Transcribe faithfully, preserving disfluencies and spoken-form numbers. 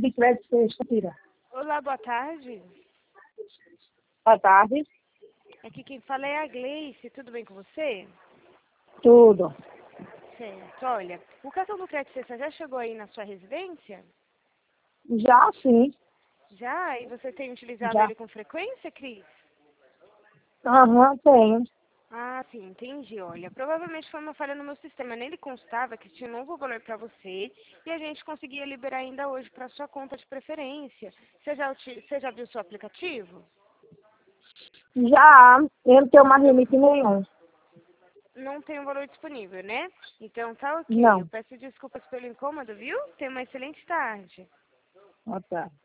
de crédito sexta, tira. Olá, boa tarde. Boa tarde. Aqui quem fala é a Gleice, tudo bem com você? Tudo. Certo, olha, o cartão do crédito sexta já chegou aí na sua residência? Já sim. Já? E você tem utilizado Já. ele com frequência, Cris? Aham, tenho. Ah, sim, entendi. Olha, provavelmente foi uma falha no meu sistema. Nele constava que tinha um novo valor para você e a gente conseguia liberar ainda hoje para sua conta de preferência. Você já, uti- você já viu o seu aplicativo? Já. Eu não tenho mais limite nenhum. Não tem um valor disponível, né? Então tá ok. Eu Não. peço desculpas pelo incômodo, viu? Tenha uma excelente tarde. Boa tarde.